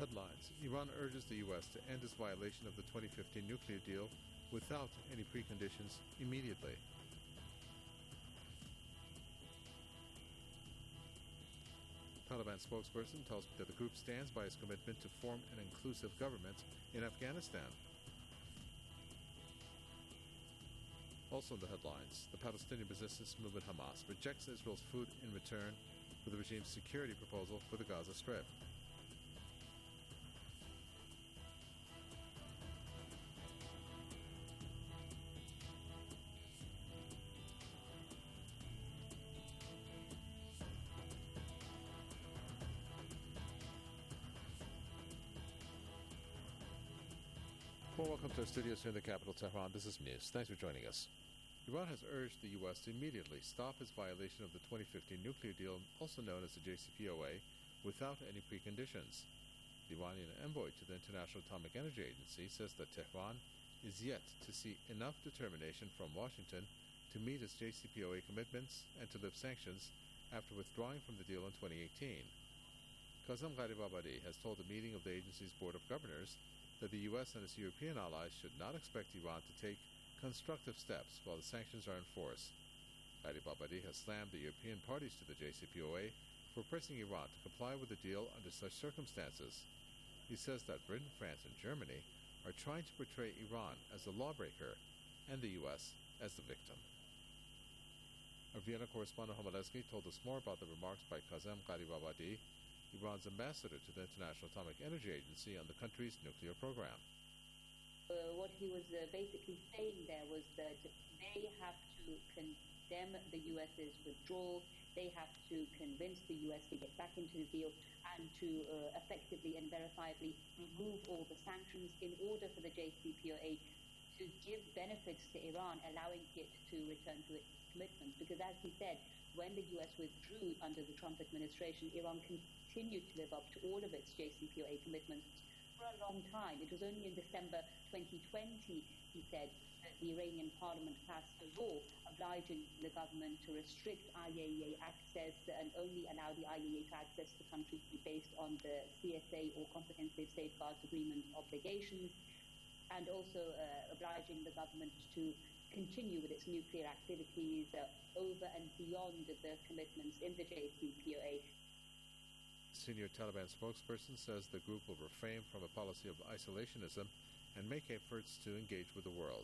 headlines. Iran urges the U.S. to end its violation of the 2015 nuclear deal without any preconditions immediately. Taliban spokesperson tells me that the group stands by its commitment to form an inclusive government in Afghanistan. Also in the headlines, the Palestinian resistance movement Hamas rejects Israel's food in return for the regime's security proposal for the Gaza Strip. Well, welcome to our studios here in the capital, Tehran. This is News. Thanks for joining us. Iran has urged the U.S. to immediately stop its violation of the 2015 nuclear deal, also known as the JCPOA, without any preconditions. The Iranian envoy to the International Atomic Energy Agency says that Tehran is yet to see enough determination from Washington to meet its JCPOA commitments and to lift sanctions after withdrawing from the deal in 2018. Kazem Gharibabadi has told a meeting of the agency's Board of Governors that the U.S. and its European allies should not expect Iran to take constructive steps while the sanctions are in force. Gharibabadi has slammed the European parties to the JCPOA for pressing Iran to comply with the deal under such circumstances. He says that Britain, France, and Germany are trying to portray Iran as the lawbreaker and the U.S. as the victim. Our Vienna correspondent Homolesky told us more about the remarks by Kazem Gharibabadi, Iran's ambassador to the International Atomic Energy Agency on the country's nuclear program. What he was basically saying there was that they have to condemn the U.S.'s withdrawal, they have to convince the U.S. to get back into the deal and to effectively and verifiably remove all the sanctions in order for the JCPOA to give benefits to Iran, allowing it to return to its commitments. Because as he said, when the U.S. withdrew under the Trump administration, Iran continued to live up to all of its JCPOA commitments for a long time. It was only in December 2020, he said, that the Iranian parliament passed a law obliging the government to restrict IAEA access and only allow the IAEA to access the country based on the CSA or Comprehensive Safeguards Agreement obligations, and also obliging the government to continue with its nuclear activities over and beyond the commitments in the JCPOA. Senior Taliban spokesperson says the group will refrain from a policy of isolationism and make efforts to engage with the world.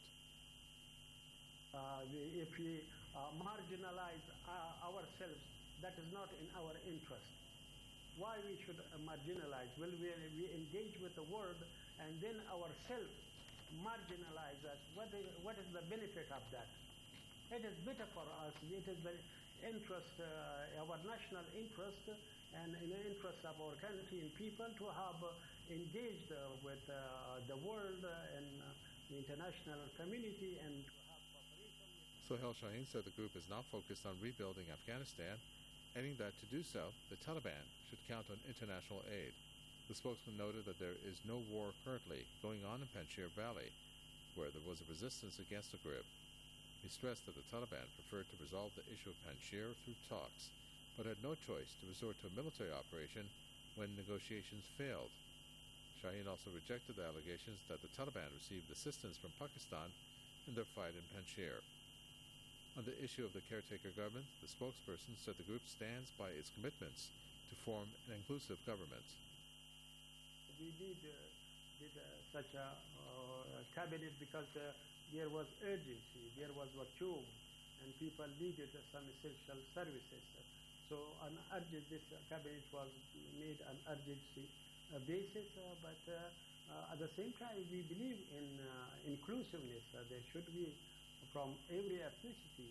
If we marginalize ourselves, that is not in our interest. Why we should marginalize? Well, we engage with the world and then ourselves marginalize us. What is the benefit of that? It is better for us. It is the interest, our national interest, and in the interest of our country and people to have engaged with the world and the international community and to have cooperation. Sohail Shaheen said the group is now focused on rebuilding Afghanistan, adding that to do so, the Taliban should count on international aid. The spokesman noted that there is no war currently going on in Panjshir Valley, where there was a resistance against the group. He stressed that the Taliban preferred to resolve the issue of Panjshir through talks, but had no choice to resort to a military operation when negotiations failed. Shaheen also rejected the allegations that the Taliban received assistance from Pakistan in their fight in Panjshir. On the issue of the caretaker government, the spokesperson said the group stands by its commitments to form an inclusive government. We did such a cabinet because there was urgency, there was vacuum, and people needed some essential services. So this cabinet was made on urgency basis, but at the same time we believe in inclusiveness. There should be from every ethnicity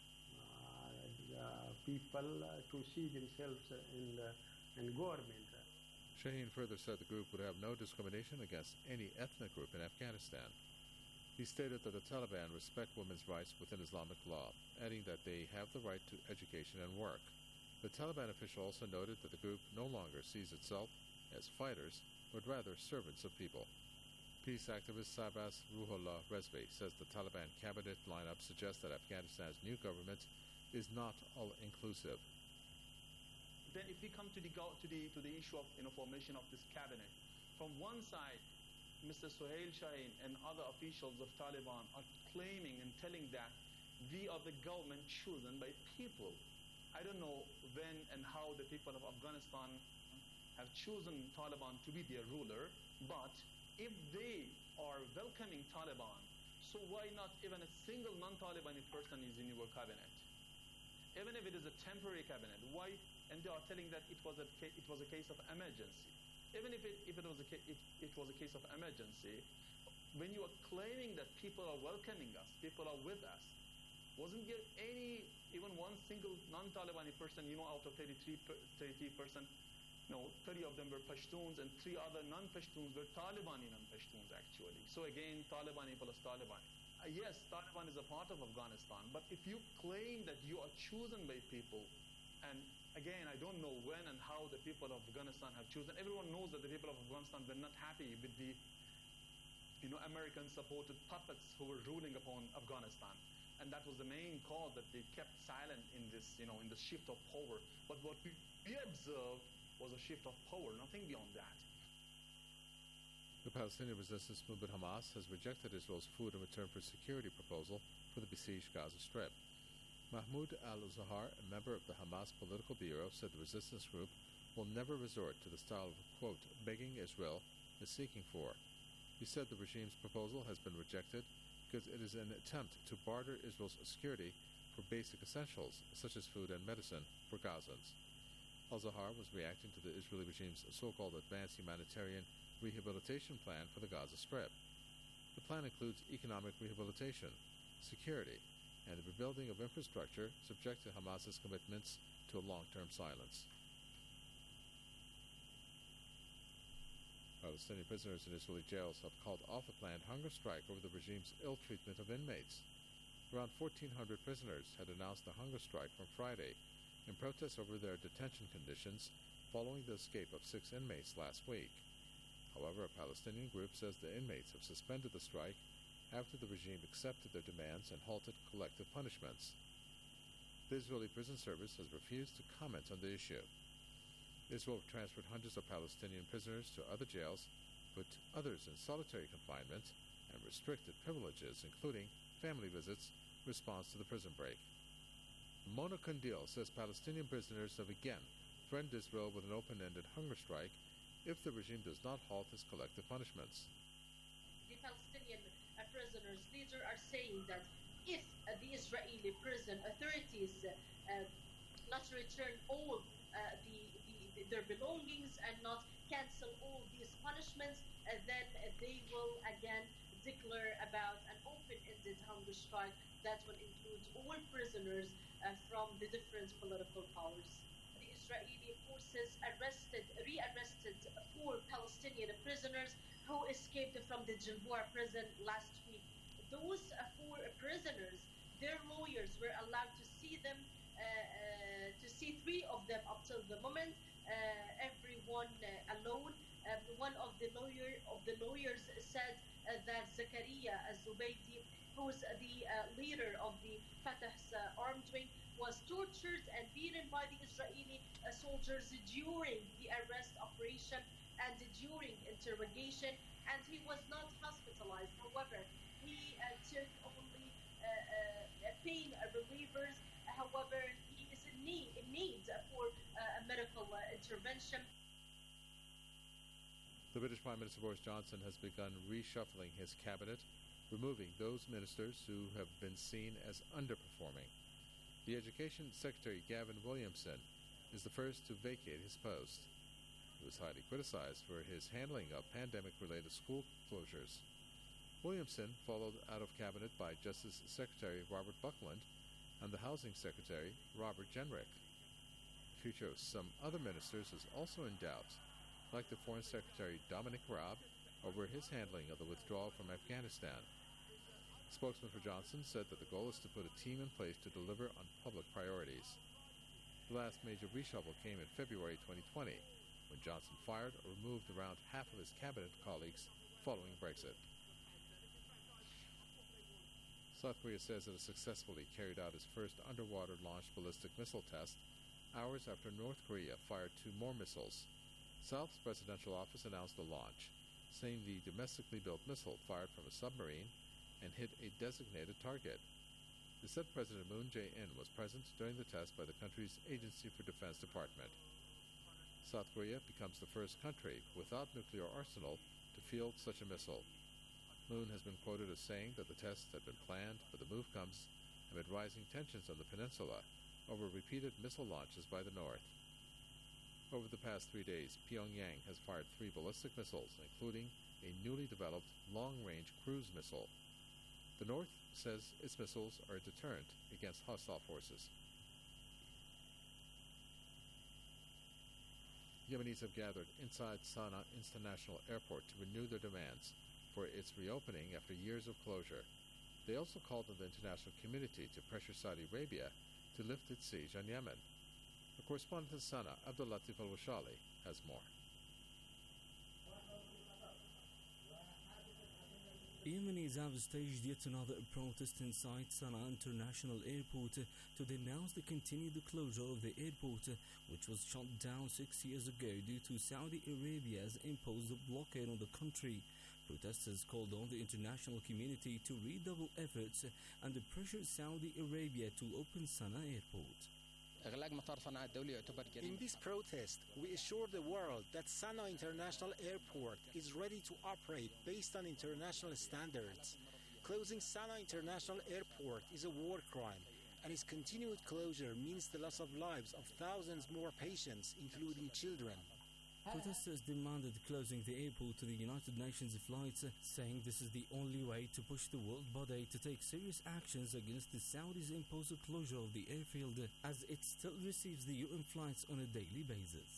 people to see themselves in government. Shaheen further said the group would have no discrimination against any ethnic group in Afghanistan. He stated that the Taliban respect women's rights within Islamic law, adding that they have the right to education and work. The Taliban official also noted that the group no longer sees itself as fighters, but rather servants of people. Peace activist Sabas Ruhollah Rezvi says the Taliban cabinet lineup suggests that Afghanistan's new government is not all-inclusive. Then if we come to the issue of formation of this cabinet, From one side, Mr. Suhail Shaheen and other officials of Taliban are claiming and telling that we are the government chosen by people. I don't know when and how the people of Afghanistan have chosen Taliban to be their ruler, but if they are welcoming Taliban, so why not even a single non-Talibani person is in your cabinet? Even if it is a temporary cabinet, why? And they are telling that it was a case of emergency. Even if it was a case of emergency, when you are claiming that people are welcoming us, people are with us, wasn't there even one single non-Talibani person, out of 33%, 30 of them were Pashtuns and 3 other non-Pashtuns were Talibani non-Pashtuns actually. So again, Talibani plus Talibani. Yes, Taliban is a part of Afghanistan, but if you claim that you are chosen by people, and again, I don't know when and how the people of Afghanistan have chosen. Everyone knows that the people of Afghanistan were not happy with the American-supported puppets who were ruling upon Afghanistan. And that was the main cause that they kept silent in this, in the shift of power. But what we observed was a shift of power, nothing beyond that. The Palestinian resistance movement Hamas has rejected Israel's food and return for security proposal for the besieged Gaza Strip. Mahmoud al-Zahar, a member of the Hamas political bureau, said the resistance group will never resort to the style of, quote, begging Israel is seeking for. He said the regime's proposal has been rejected because it is an attempt to barter Israel's security for basic essentials such as food and medicine for Gazans. Al-Zahar was reacting to the Israeli regime's so-called Advanced Humanitarian Rehabilitation Plan for the Gaza Strip. The plan includes economic rehabilitation, security, and the rebuilding of infrastructure subject to Hamas's commitments to a long-term silence. Palestinian prisoners in Israeli jails have called off a planned hunger strike over the regime's ill treatment of inmates. Around 1,400 prisoners had announced a hunger strike from Friday in protest over their detention conditions following the escape of 6 inmates last week. However, a Palestinian group says the inmates have suspended the strike after the regime accepted their demands and halted collective punishments. The Israeli Prison Service has refused to comment on the issue. Israel transferred hundreds of Palestinian prisoners to other jails, put others in solitary confinement, and restricted privileges, including family visits, in response to the prison break. Mona Kandil says Palestinian prisoners have again threatened Israel with an open-ended hunger strike if the regime does not halt its collective punishments. The Palestinian prisoners' leaders are saying that if the Israeli prison authorities not return all their belongings and not cancel all these punishments, then they will again declare about an open-ended hunger strike that will include all prisoners from the different political powers. The Israeli forces rearrested 4 Palestinian prisoners who escaped from the Jinbour prison last week. Those 4 prisoners, their lawyers were allowed to see them, to see 3 of them up till the moment, everyone alone. One of the lawyers said that Zakaria al-Zubaydi, who's the leader of the Fatah's armed wing, was tortured and beaten by the Israeli soldiers during the arrest operation and during interrogation, and he was not hospitalized. However, he took only pain relievers. However, he is in need for medical intervention. The British Prime Minister Boris Johnson has begun reshuffling his cabinet, removing those ministers who have been seen as underperforming. The Education Secretary Gavin Williamson is the first to vacate his post. He was highly criticized for his handling of pandemic-related school closures. Williamson followed out of cabinet by Justice Secretary Robert Buckland and the Housing Secretary Robert Jenrick. The future of some other ministers is also in doubt, like the Foreign Secretary Dominic Raab over his handling of the withdrawal from Afghanistan. A spokesman for Johnson said that the goal is to put a team in place to deliver on public priorities. The last major reshuffle came in February 2020, when Johnson fired or removed around half of his cabinet colleagues following Brexit. South Korea says it has successfully carried out its first underwater-launched ballistic missile test hours after North Korea fired 2 more missiles. South's presidential office announced the launch, saying the domestically built missile fired from a submarine and hit a designated target. It said President Moon Jae-in was present during the test by the country's Agency for Defense Department. South Korea becomes the first country without nuclear arsenal to field such a missile. Moon has been quoted as saying that the test had been planned, but the move comes amid rising tensions on the peninsula over repeated missile launches by the North. Over the past 3 days, Pyongyang has fired 3 ballistic missiles, including a newly developed long-range cruise missile. The North says its missiles are a deterrent against hostile forces. Yemenis have gathered inside Sana'a International Airport to renew their demands for its reopening after years of closure. They also called on the international community to pressure Saudi Arabia to lift its siege on Yemen. The correspondent in Sana'a, Abdul Latif Al-Washali, has more. Yemenis have staged yet another protest inside Sana'a International Airport to denounce the continued closure of the airport, which was shut down 6 years ago due to Saudi Arabia's imposed blockade on the country. Protesters called on the international community to redouble efforts and pressure Saudi Arabia to open Sana'a Airport. In this protest, we assure the world that Sana'a International Airport is ready to operate based on international standards. Closing Sana'a International Airport is a war crime, and its continued closure means the loss of lives of thousands more patients, including children. Protesters demanded closing the airport to the United Nations flights, saying this is the only way to push the world body to take serious actions against the Saudis' imposed closure of the airfield, as it still receives the UN flights on a daily basis.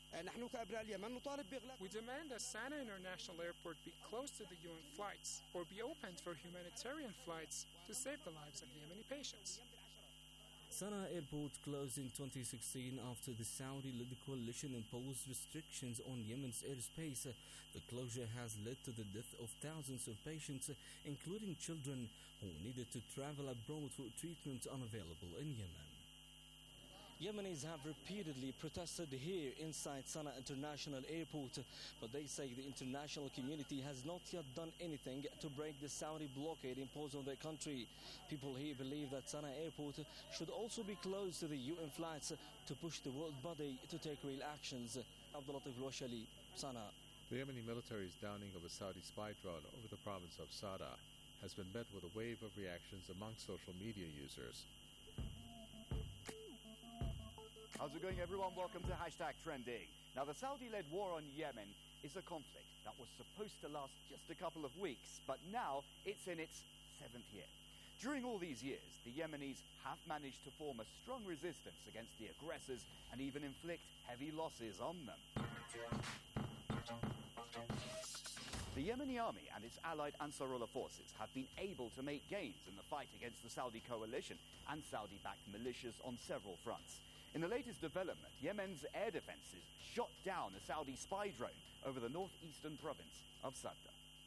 We demand that Sana'a International Airport be closed to the UN flights or be opened for humanitarian flights to save the lives of Yemeni patients. Sana'a Airport closed in 2016 after the Saudi-led coalition imposed restrictions on Yemen's airspace. The closure has led to the death of thousands of patients, including children who needed to travel abroad for treatment unavailable in Yemen. Yemenis have repeatedly protested here inside Sana'a International Airport, but they say the international community has not yet done anything to break the Saudi blockade imposed on their country. People here believe that Sana'a Airport should also be closed to the UN flights to push the world body to take real actions. Abdul Latif Al-Washali, Sana'a. The Yemeni military's downing of a Saudi spy drone over the province of Sada has been met with a wave of reactions among social media users. How's it going, everyone? Welcome to #Trending. Now, the Saudi-led war on Yemen is a conflict that was supposed to last just a couple of weeks, but now it's in its 7th year. During all these years, the Yemenis have managed to form a strong resistance against the aggressors and even inflict heavy losses on them. The Yemeni army and its allied Ansarullah forces have been able to make gains in the fight against the Saudi coalition and Saudi-backed militias on several fronts. In the latest development, Yemen's air defenses shot down a Saudi spy drone over the northeastern province of Sadda.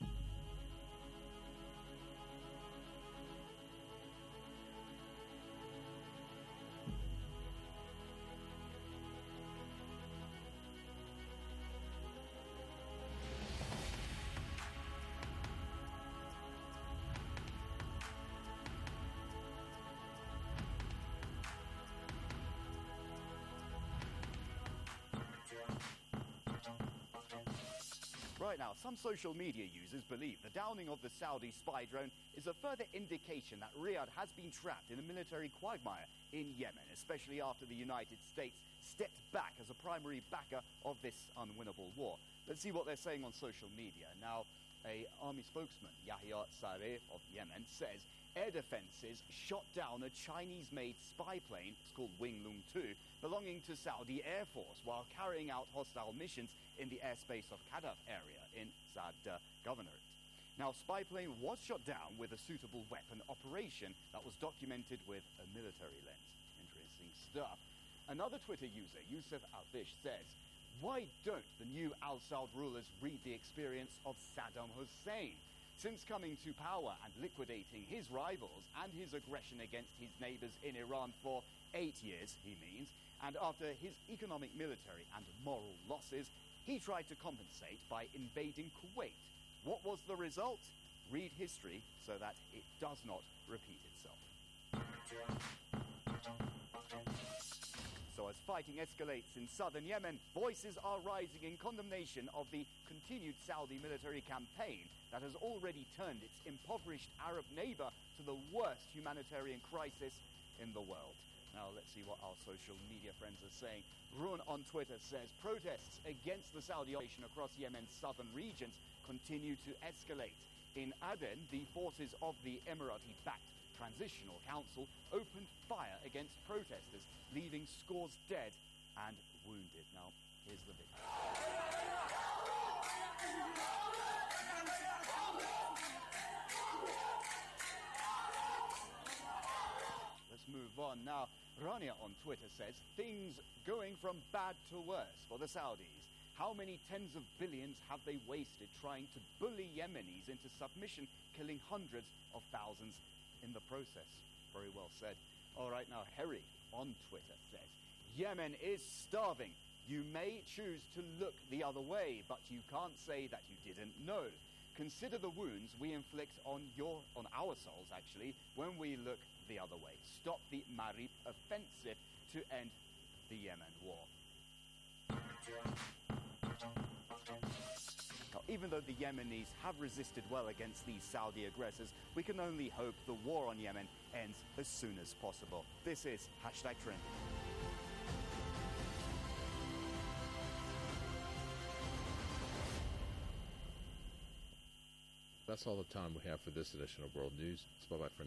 Right now, some social media users believe the downing of the Saudi spy drone is a further indication that Riyadh has been trapped in a military quagmire in Yemen, especially after the United States stepped back as a primary backer of this unwinnable war. Let's see what they're saying on social media. Now, a army spokesman, Yahya Sareh of Yemen, says air defenses shot down a Chinese-made spy plane, it's called Winglong 2, belonging to Saudi Air Force while carrying out hostile missions in the airspace of Kadaf area in Sadda Governorate. Now, spy plane was shot down with a suitable weapon operation that was documented with a military lens. Interesting stuff. Another Twitter user, Yusuf Alfish, says, why don't the new Al Saud rulers read the experience of Saddam Hussein? Since coming to power and liquidating his rivals and his aggression against his neighbors in Iran for 8 years, he means, and after his economic, military and moral losses, he tried to compensate by invading Kuwait. What was the result? Read history so that it does not repeat itself. So as fighting escalates in southern Yemen, voices are rising in condemnation of the continued Saudi military campaign that has already turned its impoverished Arab neighbor to the worst humanitarian crisis in the world. Now let's see what our social media friends are saying. Run on Twitter says, protests against the Saudi operation across Yemen's southern regions continue to escalate. In Aden, the forces of the Emirati-backed Transitional Council opened fire against protesters, leaving scores dead and wounded. Now, here's the video. Let's move on now. Rania on Twitter says, things going from bad to worse for the Saudis. How many tens of billions have they wasted trying to bully Yemenis into submission, killing hundreds of thousands in the process? Very well said. All right, now Harry on Twitter says, Yemen is starving. You may choose to look the other way, but you can't say that you didn't know. Consider the wounds we inflict on our souls, actually, when we look the other way. Stop the Marib offensive to end the Yemen war. Now, even though the Yemenis have resisted well against these Saudi aggressors, we can only hope the war on Yemen ends as soon as possible. This is #Trending. That's all the time we have for this edition of World News. It's bye-bye for now.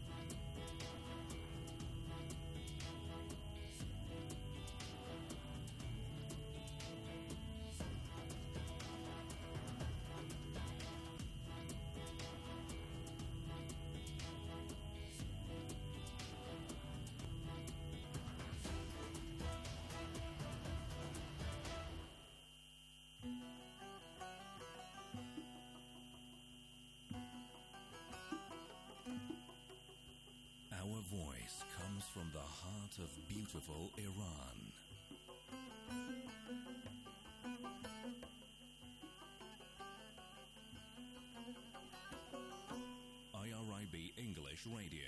Our voice comes from the heart of beautiful Iran. IRIB English Radio.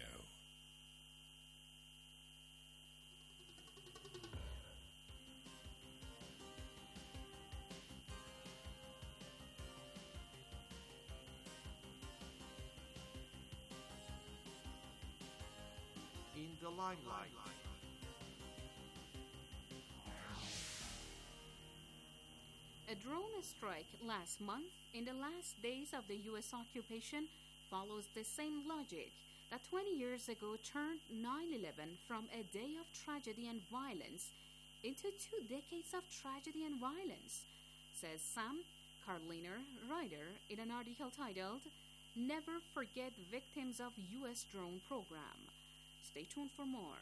In the limelight. A drone strike last month, in the last days of the U.S. occupation, follows the same logic that 20 years ago turned 9/11 from a day of tragedy and violence into 2 decades of tragedy and violence, says Sam Carliner, writer, in an article titled, Never Forget Victims of U.S. Drone Program. Stay tuned for more.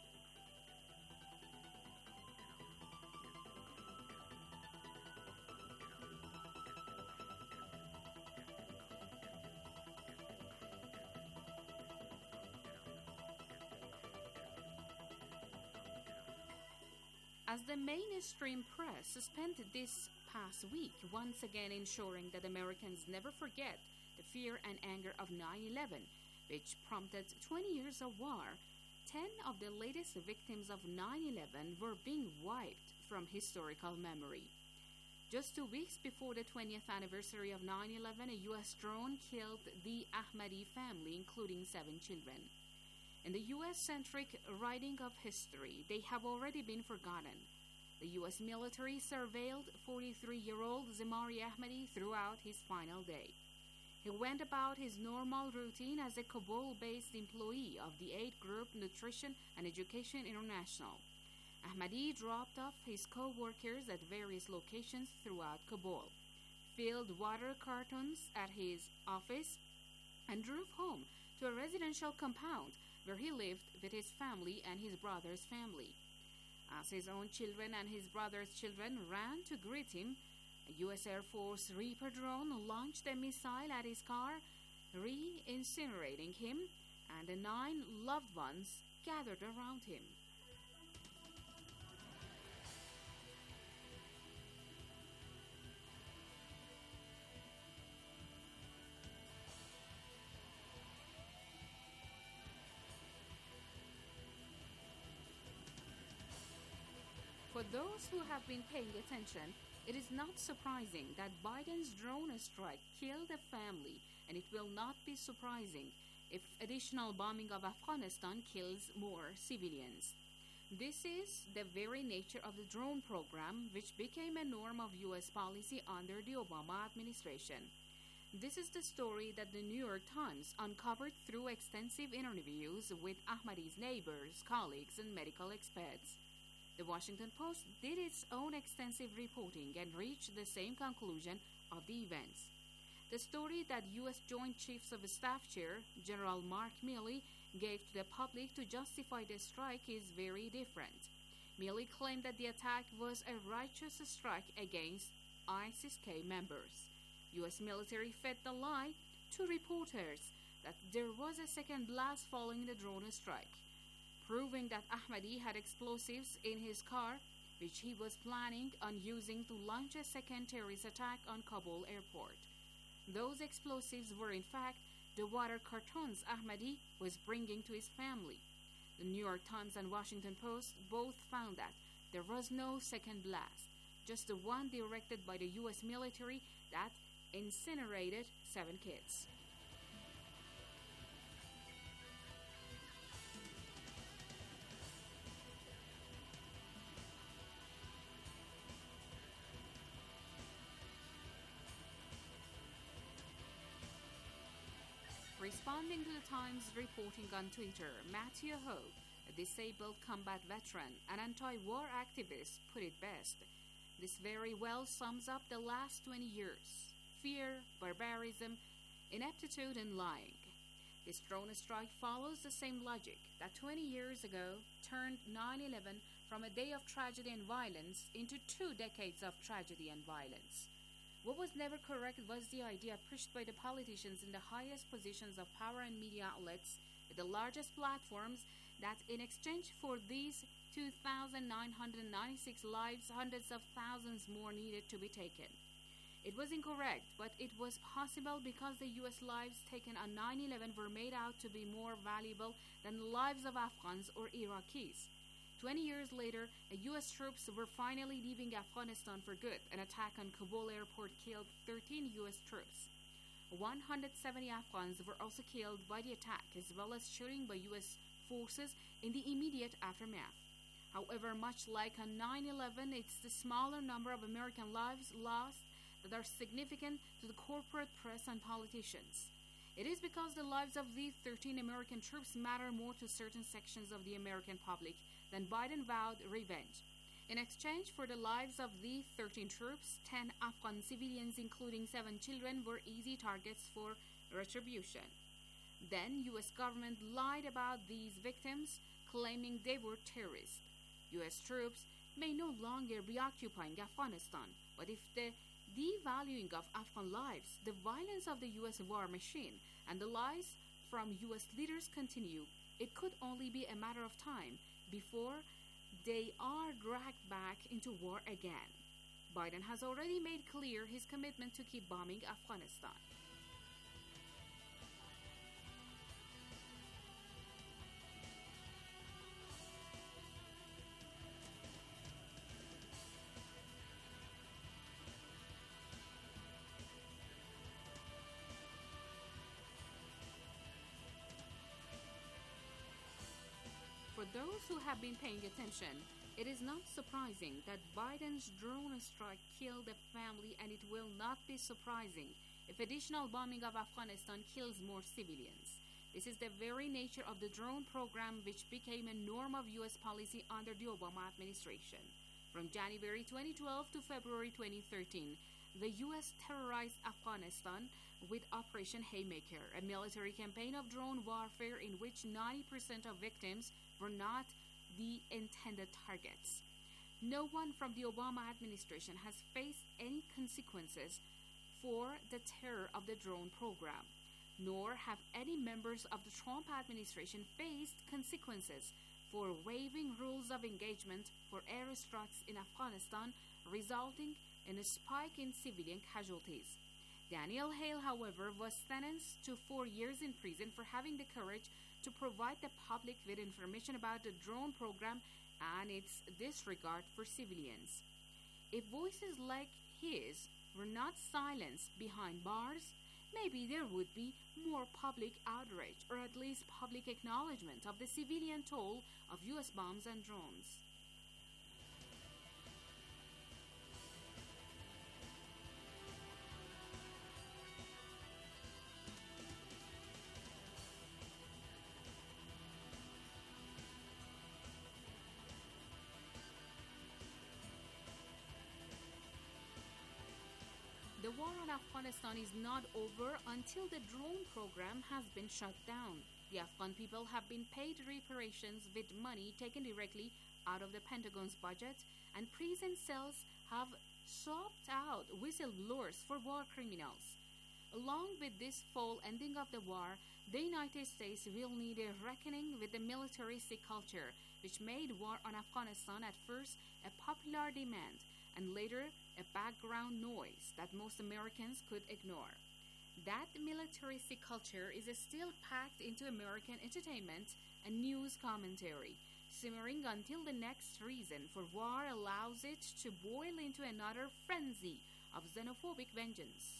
As the mainstream press spent this past week once again ensuring that Americans never forget the fear and anger of 9/11, which prompted 20 years of war, 10 of the latest victims of 9/11 were being wiped from historical memory. Just 2 weeks before the 20th anniversary of 9/11, a U.S. drone killed the Ahmadi family, including 7 children. In the U.S.-centric writing of history, they have already been forgotten. The U.S. military surveilled 43-year-old Zimari Ahmadi throughout his final day. He went about his normal routine as a Kabul-based employee of the aid group Nutrition and Education International. Ahmadi dropped off his co-workers at various locations throughout Kabul, filled water cartons at his office, and drove home to a residential compound where he lived with his family and his brother's family. As his own children and his brother's children ran to greet him, a U.S. Air Force Reaper drone launched a missile at his car, re-incinerating him, and the 9 loved ones gathered around him. For those who have been paying attention, it is not surprising that Biden's drone strike killed a family, and it will not be surprising if additional bombing of Afghanistan kills more civilians. This is the very nature of the drone program, which became a norm of U.S. policy under the Obama administration. This is the story that the New York Times uncovered through extensive interviews with Ahmadi's neighbors, colleagues, and medical experts. The Washington Post did its own extensive reporting and reached the same conclusion of the events. The story that U.S. Joint Chiefs of Staff Chair General Mark Milley gave to the public to justify the strike is very different. Milley claimed that the attack was a righteous strike against ISIS-K members. U.S. military fed the lie to reporters that there was a second blast following the drone strike, proving that Ahmadi had explosives in his car, which he was planning on using to launch a second terrorist attack on Kabul airport. Those explosives were in fact the water cartons Ahmadi was bringing to his family. The New York Times and Washington Post both found that there was no second blast, just the one directed by the U.S. military that incinerated 7 kids. Responding to the Times reporting on Twitter, Matthew Hope, a disabled combat veteran and anti-war activist, put it best. This very well sums up the last 20 years. Fear, barbarism, ineptitude, and lying. This drone strike follows the same logic that 20 years ago turned 9/11 from a day of tragedy and violence into 2 decades of tragedy and violence. What was never correct was the idea pushed by the politicians in the highest positions of power and media outlets with the largest platforms that in exchange for these 2,996 lives, hundreds of thousands more needed to be taken. It was incorrect, but it was possible because the U.S. lives taken on 9/11 were made out to be more valuable than the lives of Afghans or Iraqis. 20 years later, U.S. troops were finally leaving Afghanistan for good. An attack on Kabul airport killed 13 U.S. troops. 170 Afghans were also killed by the attack, as well as shooting by U.S. forces in the immediate aftermath. However, much like on 9/11, it's the smaller number of American lives lost that are significant to the corporate press and politicians. It is because the lives of these 13 American troops matter more to certain sections of the American public than Biden vowed revenge. In exchange for the lives of these 13 troops, 10 Afghan civilians, including 7 children, were easy targets for retribution. Then, U.S. government lied about these victims, claiming they were terrorists. U.S. troops may no longer be occupying Afghanistan, but if the devaluing of Afghan lives, the violence of the U.S. war machine, and the lies from U.S. leaders continue, it could only be a matter of time before they are dragged back into war again. Biden has already made clear his commitment to keep bombing Afghanistan. For those who have been paying attention, it is not surprising that Biden's drone strike killed a family, and it will not be surprising if additional bombing of Afghanistan kills more civilians. This is the very nature of the drone program, which became a norm of U.S. policy under the Obama administration. From January 2012 to February 2013, the U.S. terrorized Afghanistan with Operation Haymaker, a military campaign of drone warfare in which 90% of victims were not the intended targets. No one from the Obama administration has faced any consequences for the terror of the drone program, nor have any members of the Trump administration faced consequences for waiving rules of engagement for airstrikes in Afghanistan, resulting in a spike in civilian casualties. Daniel Hale, however, was sentenced to 4 years in prison for having the courage to provide the public with information about the drone program and its disregard for civilians. If voices like his were not silenced behind bars, maybe there would be more public outrage or at least public acknowledgement of the civilian toll of U.S. bombs and drones. The war on Afghanistan is not over until the drone program has been shut down. The Afghan people have been paid reparations with money taken directly out of the Pentagon's budget, and prison cells have sought out whistleblowers for war criminals. Along with this full ending of the war, the United States will need a reckoning with the militaristic culture, which made war on Afghanistan at first a popular demand, and later a background noise that most Americans could ignore. That militaristic culture is still packed into American entertainment and news commentary, simmering until the next reason for war allows it to boil into another frenzy of xenophobic vengeance.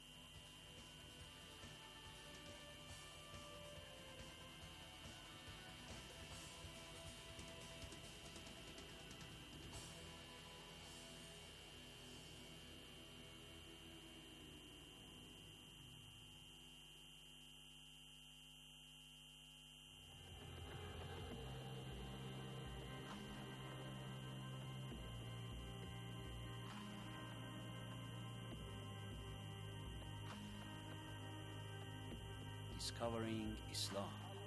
Discovering Islam.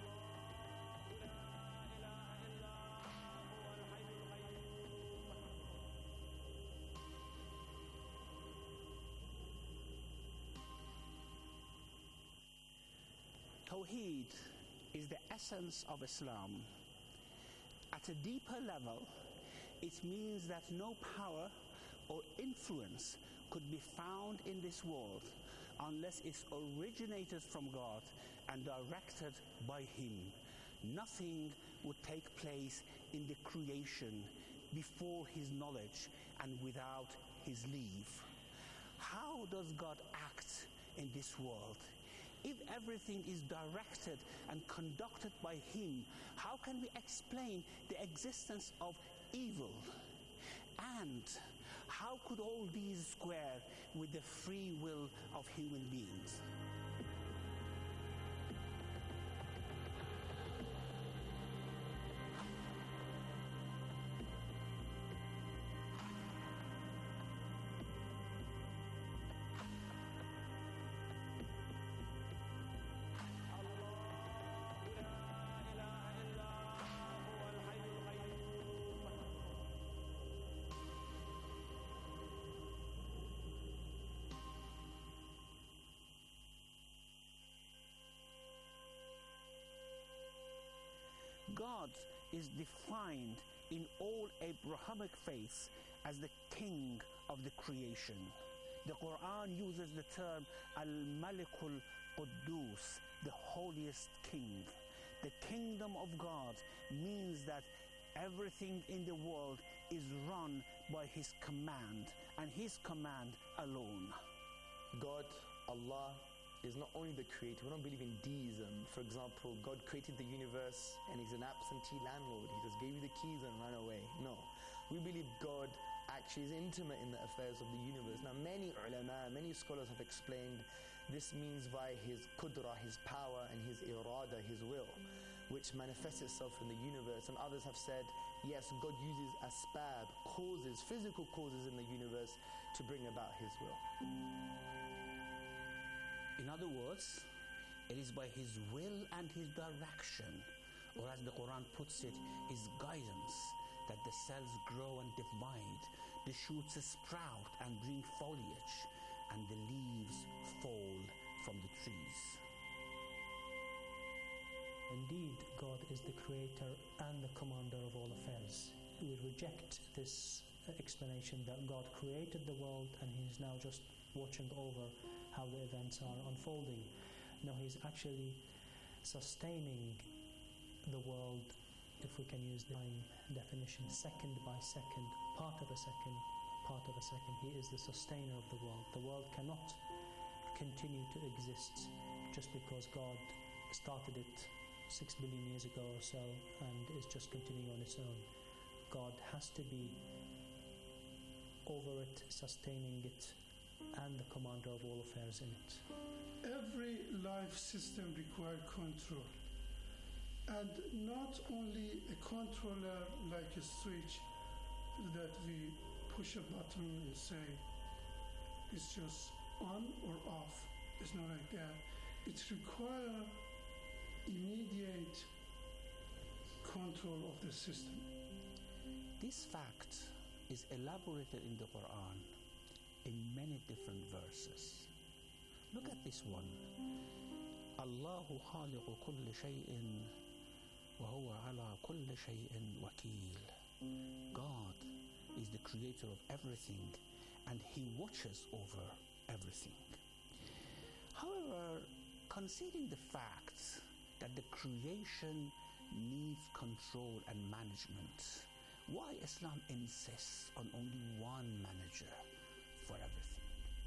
Tawheed is the essence of Islam. At a deeper level, it means that no power or influence could be found in this world unless it originated from God and directed by Him. Nothing would take place in the creation before His knowledge and without His leave. How does God act in this world? If everything is directed and conducted by Him, how can we explain the existence of evil? And how could all these square with the free will of human beings? God is defined in all Abrahamic faiths as the king of the creation. The Quran uses the term Al-Malikul Quddus, the holiest king. The kingdom of God means that everything in the world is run by His command and His command alone. God, Allah, is not only the creator. We don't believe in deism. For example, God created the universe and He's an absentee landlord. He just gave you the keys and ran away. No. We believe God actually is intimate in the affairs of the universe. Now, many ulama, many scholars have explained this means by His qudra, His power, and His irada, His will, which manifests itself in the universe. And others have said, yes, God uses asbab, causes, physical causes in the universe to bring about His will. In other words, it is by His will and His direction, or as the Quran puts it, His guidance, that the cells grow and divide, the shoots sprout and bring foliage, and the leaves fall from the trees. Indeed, God is the creator and the commander of all affairs. We reject this explanation that God created the world and He is now just watching over how the events are unfolding. No, He's actually sustaining the world, if we can use the time definition, second by second, part of a second, part of a second. He is the sustainer of the world. The world cannot continue to exist just because God started it 6 billion years ago or so and is just continuing on its own. God has to be over it, sustaining it, and the commander of all affairs in it. Every life system requires control. And not only a controller like a switch that we push a button and say it's just on or off. It's not like that. It requires immediate control of the system. This fact is elaborated in the Quran in many different verses. Look at this one. Allahu khaliqu kulli shay'in wa huwa ala kulli shay'in wakil. God is the creator of everything and he watches over everything. However, conceding the fact that the creation needs control and management, why Islam insists on only one manager for everything?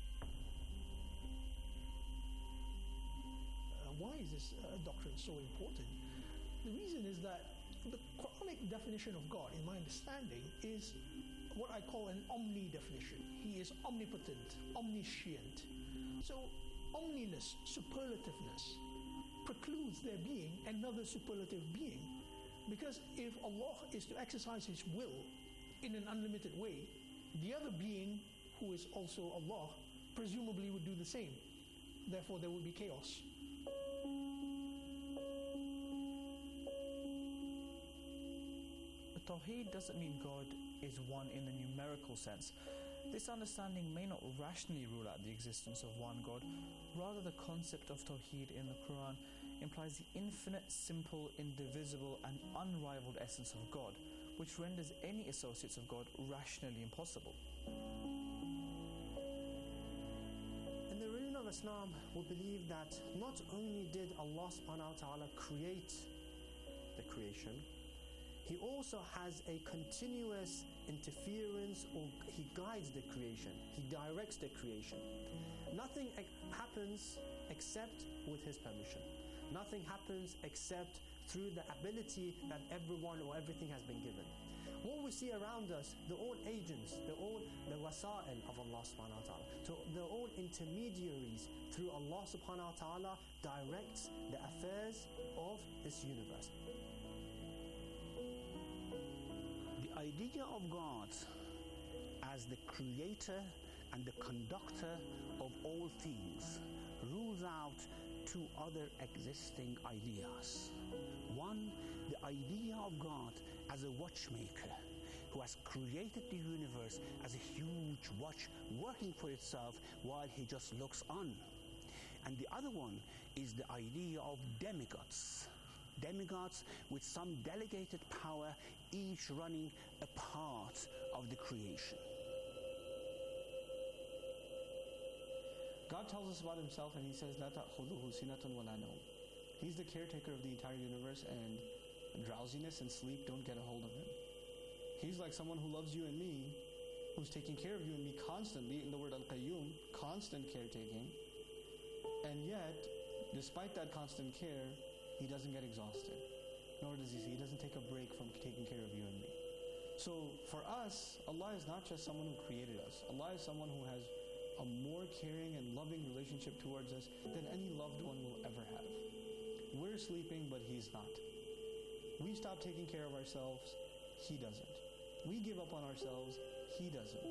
Why is this doctrine so important? The reason is that the Quranic definition of God, in my understanding, is what I call an omni definition. He is omnipotent, omniscient. So omniness, superlativeness, precludes there being another superlative being. Because if Allah is to exercise His will in an unlimited way, the other being, who is also Allah, presumably would do the same. Therefore, there would be chaos. Tawheed doesn't mean God is one in the numerical sense. This understanding may not rationally rule out the existence of one God. Rather, the concept of Tawheed in the Quran implies the infinite, simple, indivisible, and unrivaled essence of God, which renders any associates of God rationally impossible. In the religion of Islam, we believe that not only did Allah subhanahu wa ta'ala create the creation, He also has a continuous interference, or He guides the creation, He directs the creation. Nothing happens except with His permission. Nothing happens except through the ability that everyone or everything has been given. What we see around us, they're all agents, they're all the wasa'il of Allah subhanahu wa ta'ala. So they're all intermediaries through Allah subhanahu wa ta'ala directs the affairs of this universe. The idea of God as the creator and the conductor of all things rules out two other existing ideas. One, the idea of God as a watchmaker who has created the universe as a huge watch working for itself while he just looks on. And the other one is the idea of demigods. Demigods with some delegated power, each running a part of the creation. God tells us about Himself and He says, لَا تَأْخُذُهُ سِنَةٌ وَلَا نَوْمٌ. He's the caretaker of the entire universe, and drowsiness and sleep don't get a hold of Him. He's like someone who loves you and me, who's taking care of you and me constantly, in the word Al-Qayyum, constant caretaking. And yet, despite that constant care, He doesn't get exhausted. Nor does He doesn't take a break from taking care of you and me. So for us, Allah is not just someone who created us. Allah is someone who has a more caring and loving relationship towards us than any loved one will ever have. We're sleeping, but He's not. We stop taking care of ourselves, He doesn't. We give up on ourselves, He doesn't.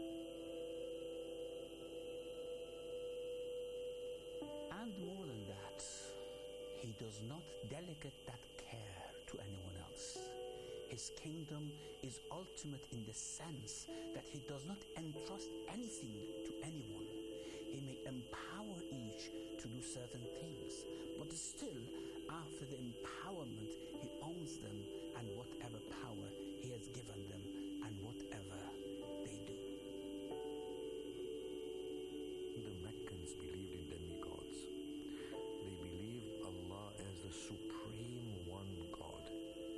And more than that, He does not delegate that care to anyone else. His kingdom is ultimate in the sense that He does not entrust anything to anyone. He may empower each to do certain things, but still, after the empowerment, He owns them and whatever power He has given them and whatever they do. The Meccans believed in demigods. They believed Allah as the supreme one God.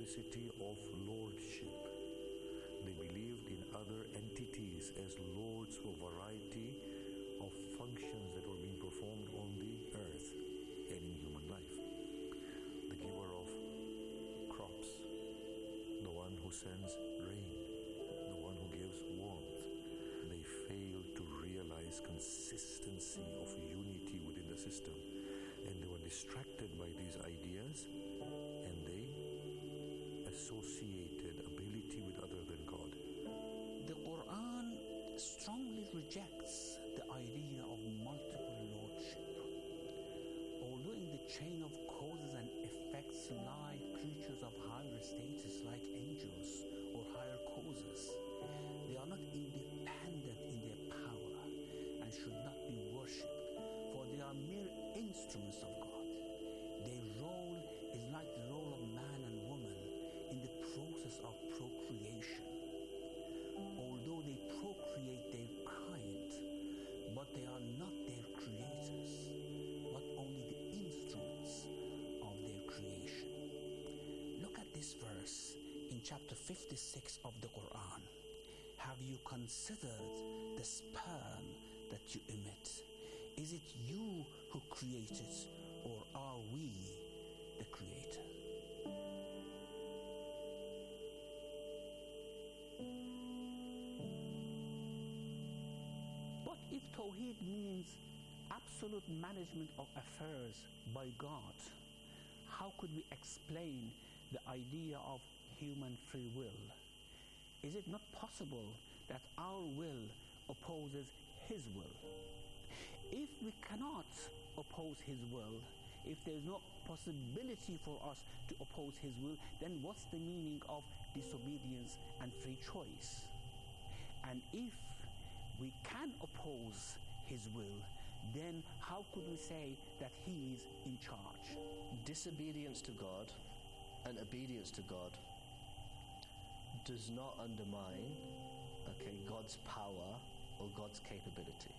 simplicity of lordship. They believed in other entities as lords for a variety of functions that were being performed on the earth and in human life. The giver of crops, the one who sends rain, the one who gives warmth. They failed to realize consistency of unity within the system, and they were distracted by these ideas, and they associated ability with other than God. The Quran strongly rejects the idea of multiple lordship. Although in the chain of causes and effects lie creatures of higher status like angels or higher causes, they are not independent in their power and should not be worshipped, for they are mere instruments of God. Their role is like the role of man and woman in the process of procreation. Although they procreate their kind, but they are not their creators, but only the instruments of their creation. Look at this verse in chapter 56 of the Quran. Have you considered the sperm that you emit? Is it you who created, or are we the creator? But if Tawheed means absolute management of affairs by God, how could we explain the idea of human free will? Is it not possible that our will opposes His will? If we cannot oppose His will, if there is no possibility for us to oppose His will, then what's the meaning of disobedience and free choice? And if we can oppose His will, then how could we say that He is in charge? Disobedience to God and obedience to God does not undermine, God's power or God's capability.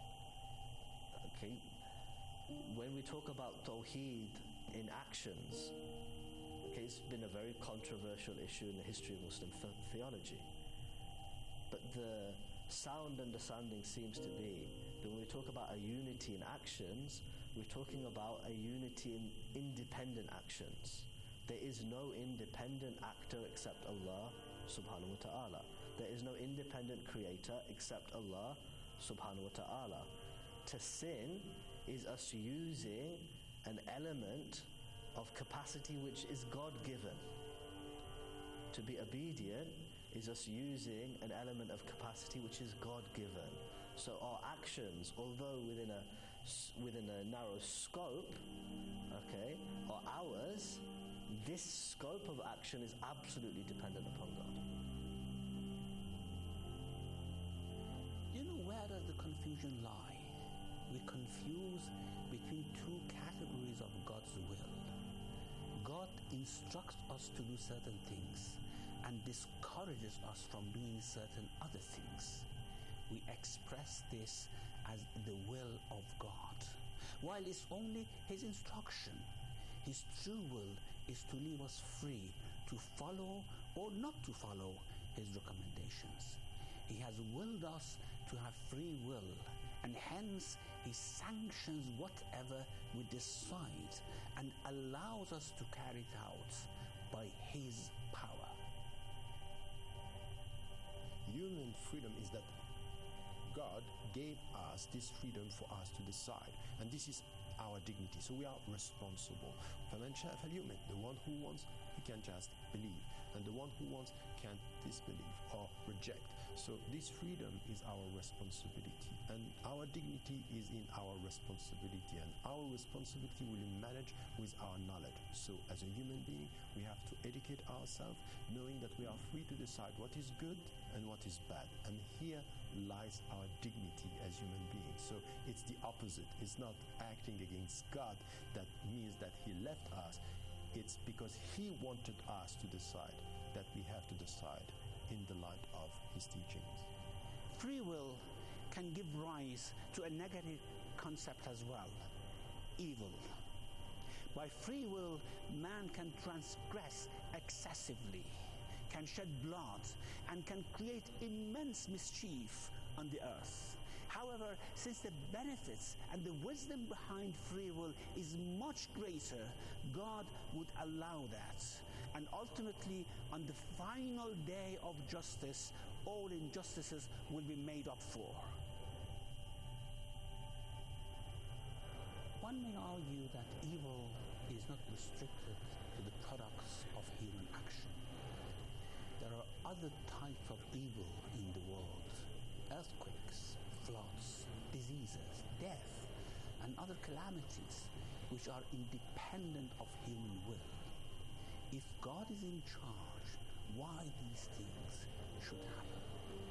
When we talk about Tawheed in actions, it's been a very controversial issue in the history of Muslim theology. But the sound understanding seems to be that when we talk about a unity in actions, we're talking about a unity in independent actions. There is no independent actor except Allah subhanahu wa ta'ala. There is no independent creator except Allah subhanahu wa ta'ala. To sin is us using an element of capacity which is God-given. To be obedient is us using an element of capacity which is God-given. So our actions, although within a narrow scope, are ours, this scope of action is absolutely dependent upon God. You know, where does the confusion lie? We confuse between two categories of God's will. God instructs us to do certain things and discourages us from doing certain other things. We express this as the will of God, while it's only His instruction. His true will is to leave us free to follow or not to follow His recommendations. He has willed us to have free will, and hence He sanctions whatever we decide and allows us to carry it out by His power. Human freedom is that God gave us this freedom for us to decide, and this is our dignity. So we are responsible. فَمَنْ شَاءَ فَلْيُؤْمِنْ. The one who wants, he can just believe, and the one who wants can disbelieve or reject. So this freedom is our responsibility, and our dignity is in our responsibility, and our responsibility will be managed with our knowledge. So as a human being, we have to educate ourselves, knowing that we are free to decide what is good and what is bad. And here lies our dignity as human beings. So it's the opposite. It's not acting against God that means that He left us. It's because He wanted us to decide that we have to decide in the light of His teachings. Free will can give rise to a negative concept as well, evil. By free will, man can transgress excessively, can shed blood, and can create immense mischief on the earth. However, since the benefits and the wisdom behind free will is much greater, God would allow that. And ultimately, on the final day of justice, all injustices will be made up for. One may argue that evil is not restricted to the products of human action. There are other types of evil in the world: earthquakes, floods, diseases, death, and other calamities which are independent of human will. If God is in charge, why these things should happen?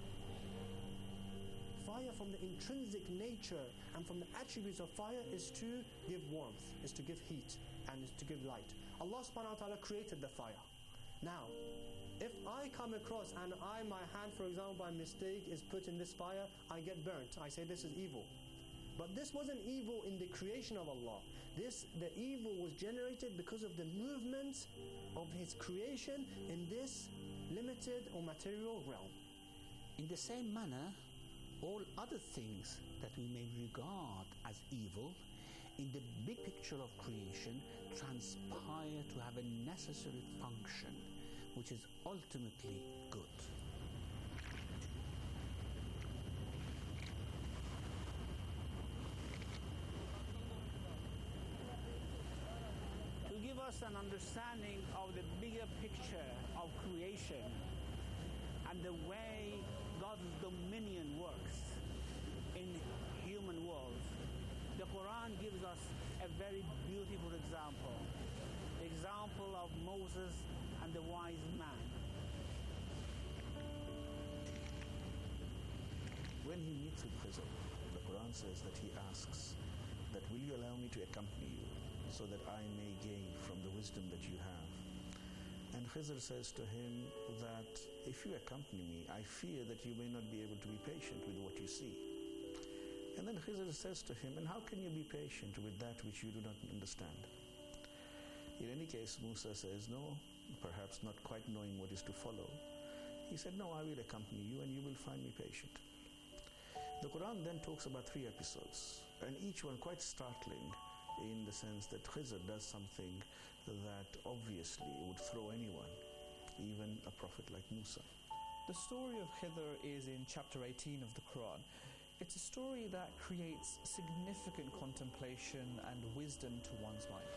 Fire, from the intrinsic nature and from the attributes of fire, is to give warmth, is to give heat, and is to give light. Allah subhanahu wa ta'ala created the fire. Now, if I come across and my hand, for example, by mistake is put in this fire, I get burnt. I say this is evil. But this wasn't evil in the creation of Allah. The evil was generated because of the movement of His creation in this limited or material realm. In the same manner, all other things that we may regard as evil, in the big picture of creation, transpire to have a necessary function, which is ultimately good. To give us an understanding of the bigger picture of creation and the way God's dominion works in human world, the Quran gives us a very beautiful example. The example of Moses and the wise man. When he meets with Khizr, the Quran says that he asks that, will you allow me to accompany you so that I may gain from the wisdom that you have? And Khizr says to him that if you accompany me, I fear that you may not be able to be patient with what you see. And then Khizr says to him, and how can you be patient with that which you do not understand? In any case, Musa says, no, perhaps not quite knowing what is to follow. He said, no, I will accompany you and you will find me patient. The Quran then talks about 3 episodes, and each one quite startling in the sense that Khizr does something that obviously would throw anyone, even a prophet like Musa. The story of Khidr is in chapter 18 of the Quran. It's a story that creates significant contemplation and wisdom to one's mind.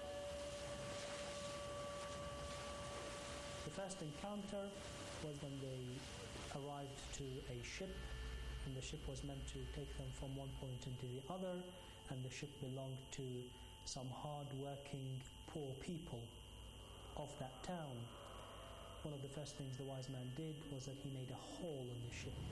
The first encounter was when they arrived to a ship, and the ship was meant to take them from one point into the other, and the ship belonged to some hard-working, poor people of that town. One of the first things the wise man did was that he made a hole in the ship.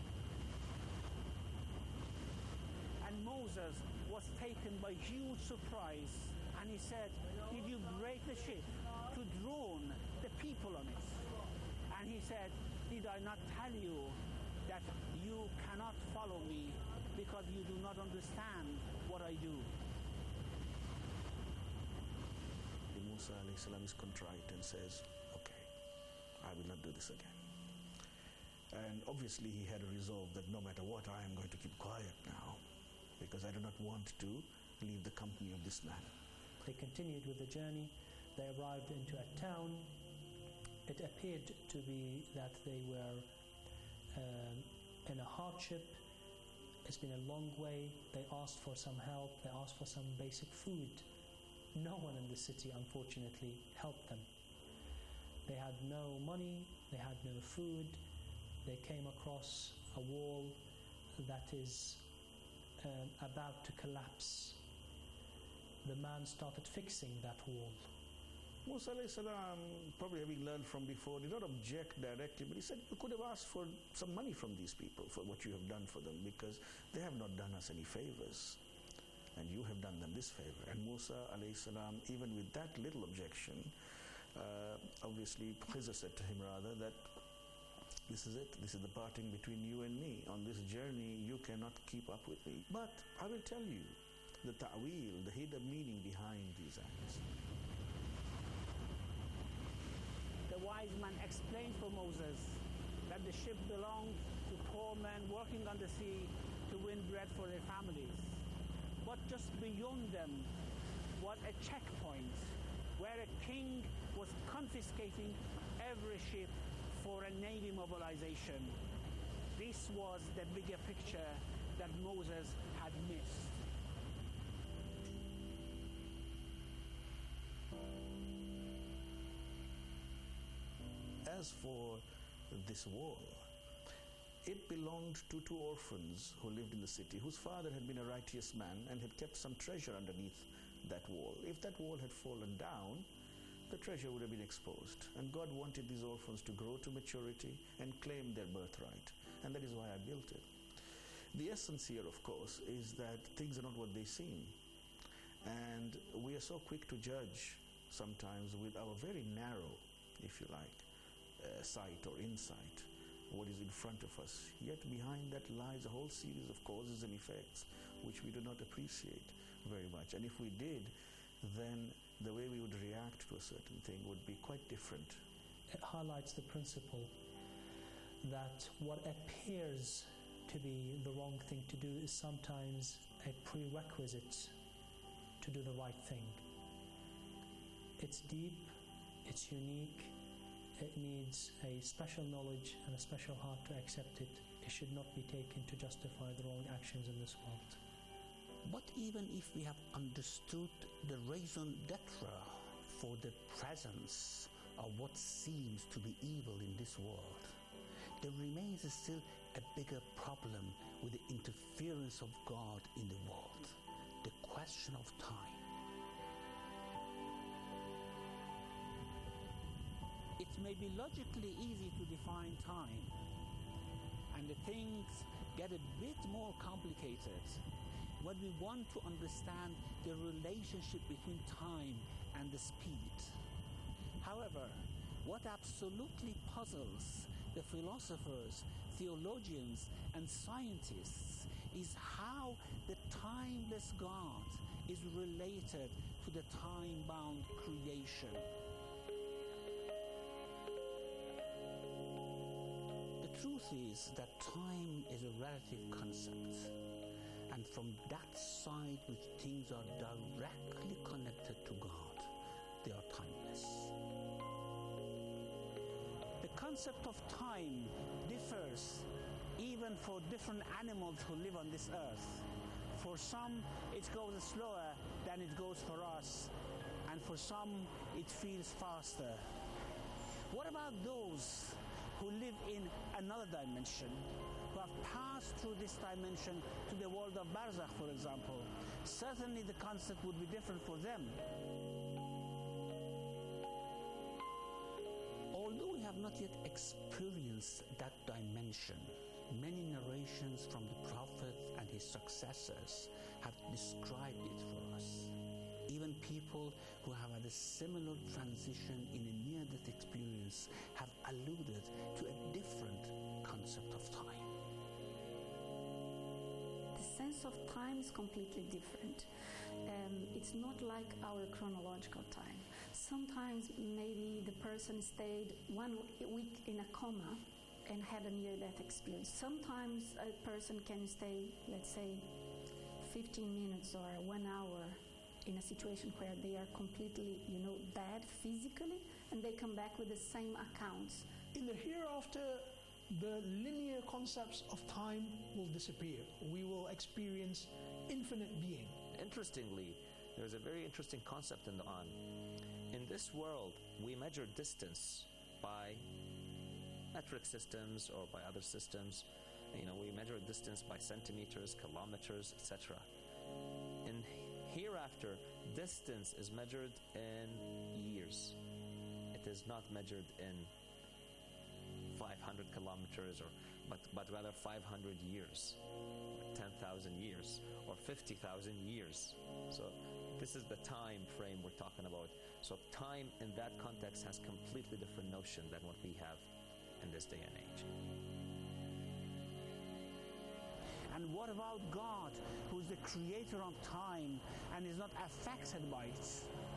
And Moses was taken by huge surprise, and he said, did you break the ship to drown the people on it? And he said, did I not tell you that you cannot follow me because you do not understand what I do? Musa alayhi salam is contrite and says, okay, I will not do this again. And obviously he had a resolve that no matter what, I am going to keep quiet now, because I do not want to leave the company of this man. They continued with the journey. They arrived into a town. It appeared to be that they were in a hardship. It's been a long way. They asked for some help. They asked for some basic food. No one in the city, unfortunately, helped them. They had no money. They had no food. They came across a wall that is about to collapse. The man started fixing that wall. Musa alayhi salam, probably having learned from before, did not object directly, but he said, you could have asked for some money from these people for what you have done for them, because they have not done us any favors, and you have done them this favor. And Musa alayhi salam, even with that little objection, obviously Khizr said to him rather that this is it, this is the parting between you and me. On this journey you cannot keep up with me, but I will tell you the ta'wil, the hidden meaning behind these acts. The wise man explained for Moses that the ship belonged to poor men working on the sea to win bread for their families. But just beyond them was a checkpoint where a king was confiscating every ship for a navy mobilization. This was the bigger picture that Moses had missed. As for this wall, it belonged to two orphans who lived in the city, whose father had been a righteous man and had kept some treasure underneath that wall. If that wall had fallen down, the treasure would have been exposed. And God wanted these orphans to grow to maturity and claim their birthright. And that is why I built it. The essence here, of course, is that things are not what they seem. And we are so quick to judge sometimes with our very narrow, if you like, sight or insight, what is in front of us. Yet behind that lies a whole series of causes and effects which we do not appreciate very much. And if we did, then the way we would react to a certain thing would be quite different. It highlights the principle that what appears to be the wrong thing to do is sometimes a prerequisite to do the right thing. It's deep, it's unique, it needs a special knowledge and a special heart to accept it. It should not be taken to justify the wrong actions in this world. But even if we have understood the raison d'etre for the presence of what seems to be evil in this world, there remains still a bigger problem with the interference of God in the world, the question of time. It may be logically easy to define time, and the things get a bit more complicated when we want to understand the relationship between time and the speed. However, what absolutely puzzles the philosophers, theologians, and scientists is how the timeless God is related to the time-bound creation. The truth is that time is a relative concept, and from that side which things are directly connected to God, they are timeless. The concept of time differs even for different animals who live on this earth. For some, it goes slower than it goes for us, and for some, it feels faster. What about those who live in another dimension, who have passed through this dimension to the world of Barzakh, for example? Certainly the concept would be different for them. Although we have not yet experienced that dimension, many narrations from the Prophet and his successors have described it for us. Even people who have had a similar transition in a near-death experience have alluded to a different concept of time. The sense of time is completely different. It's not like our chronological time. Sometimes maybe the person stayed 1 week in a coma and had a near-death experience. Sometimes a person can stay, let's say, 15 minutes or 1 hour in a situation where they are completely, dead physically, and they come back with the same accounts. In the hereafter, the linear concepts of time will disappear. We will experience infinite being. Interestingly, there's a very interesting concept in the Quran. In this world, we measure distance by metric systems or by other systems. We measure distance by centimeters, kilometers, etc. In hereafter, distance is measured in years. It is not measured in 500 kilometers, but rather 500 years, 10,000 years, or 50,000 years. So this is the time frame we're talking about. So time in that context has completely different notion than what we have in this day and age. And what about God, who is the creator of time and is not affected by it?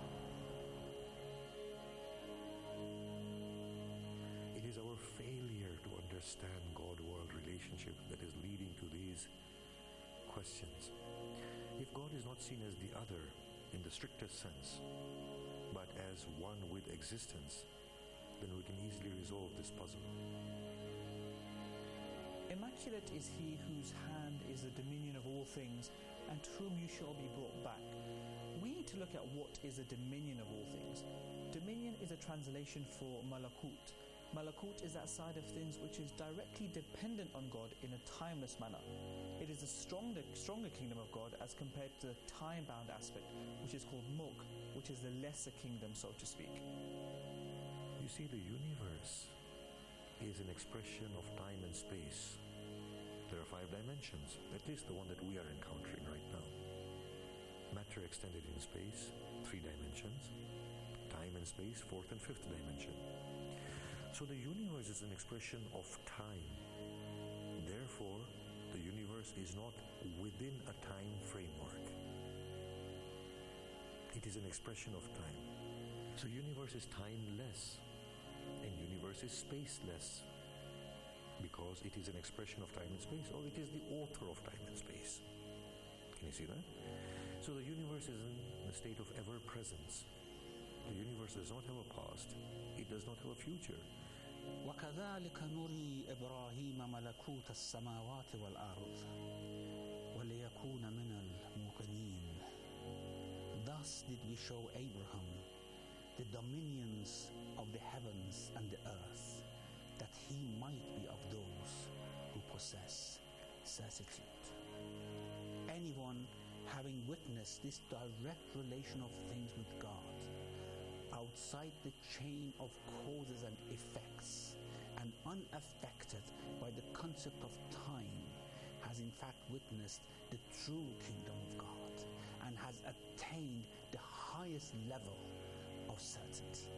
It is our failure to understand God-world relationship that is leading to these questions. If God is not seen as the other in the strictest sense, but as one with existence, then we can easily resolve this puzzle. Immaculate is he whose hand is the dominion of all things, and to whom you shall be brought back. We need to look at what is the dominion of all things. Dominion is a translation for malakut. Malakut is that side of things which is directly dependent on God in a timeless manner. It is a stronger kingdom of God as compared to the time-bound aspect, which is called mulk, which is the lesser kingdom, so to speak. You see, the universe is an expression of time and space. There are 5 dimensions, at least the one that we are encountering right now. Matter extended in space, 3 dimensions. Time and space, 4th and 5th dimension. So the universe is an expression of time. Therefore, the universe is not within a time framework. It is an expression of time. So universe is timeless, and universe is spaceless, because it is an expression of time and space, or it is the author of time and space. Can you see that? So the universe is in a state of ever-presence. The universe does not have a past. It does not have a future. وكذلك نري إبراهيم ملكوت السماوات والأرض وليكون من الموقنين. Thus did we show Abraham the dominions of the heavens and the earth, that he might be of those who possess certitude. Anyone having witnessed this direct relation of things with God, outside the chain of causes and effects, and unaffected by the concept of time, has in fact witnessed the true kingdom of God and has attained the highest level of certainty.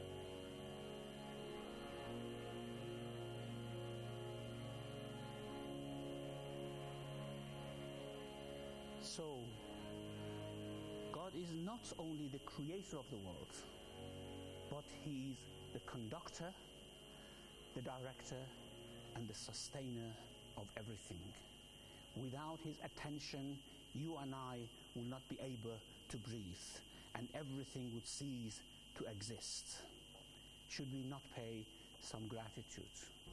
So, God is not only the creator of the world, but he is the conductor, the director, and the sustainer of everything. Without his attention, you and I will not be able to breathe, and everything would cease to exist. Should we not pay some gratitude?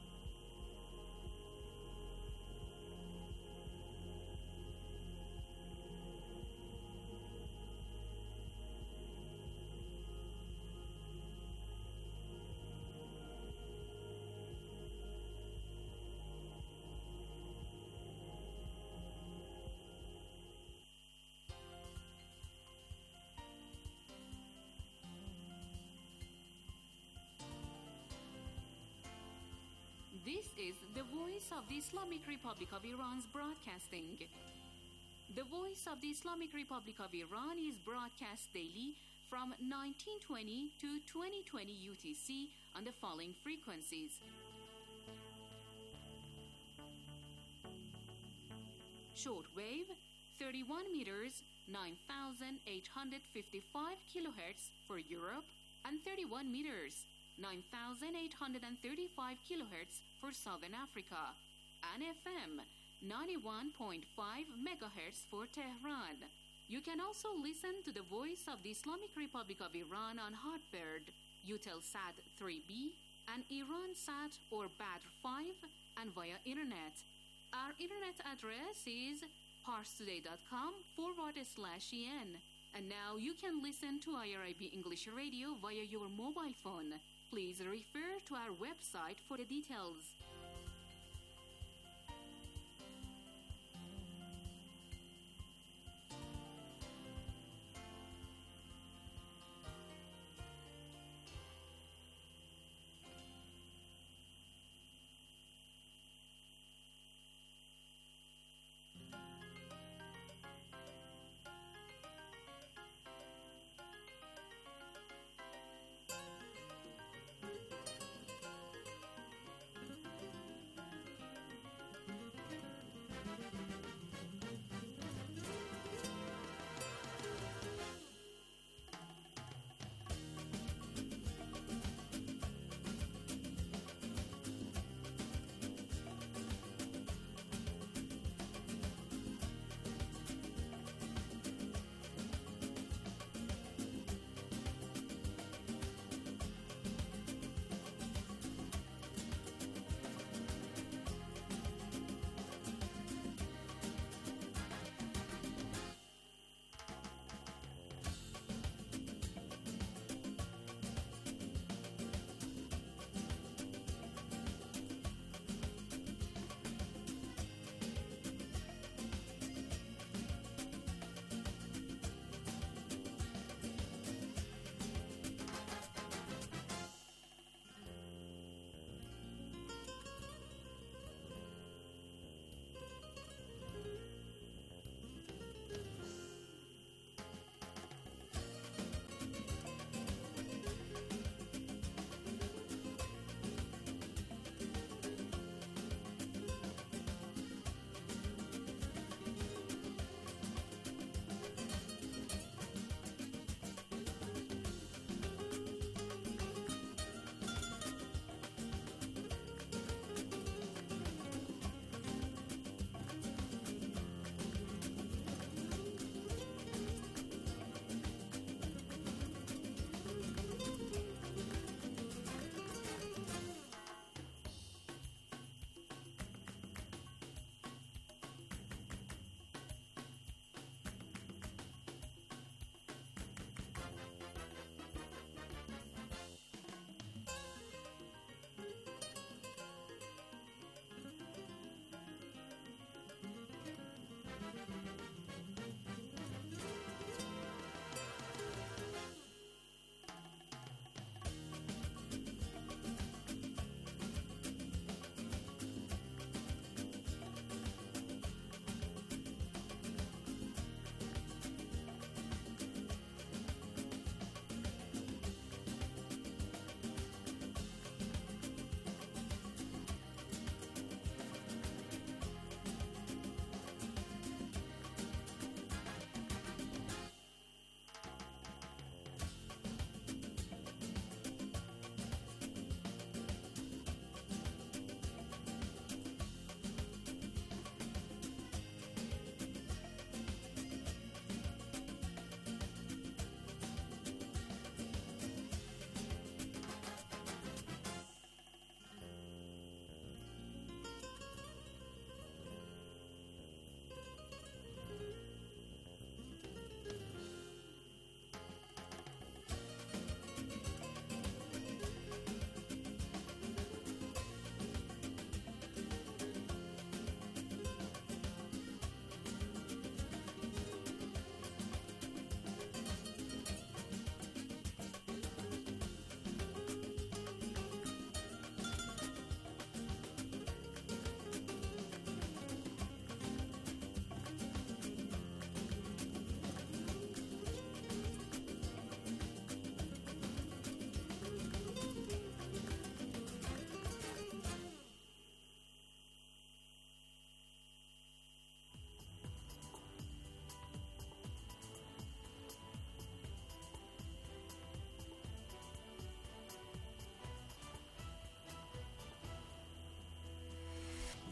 This is the Voice of the Islamic Republic of Iran's broadcasting. The Voice of the Islamic Republic of Iran is broadcast daily from 1920 to 2020 UTC on the following frequencies: shortwave 31 meters 9,855 kilohertz for Europe, and 31 meters 9,835 kilohertz for Southern Africa, and FM 91.5 megahertz for Tehran. You can also listen to the Voice of the Islamic Republic of Iran on Hotbird, Eutelsat 3B, and Iransat or Badr 5, and via Internet. Our Internet address is parstoday.com/en. And now you can listen to IRIB English Radio via your mobile phone. Please refer to our website for the details.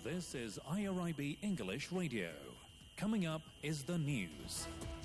This is IRIB English Radio. Coming up is the news.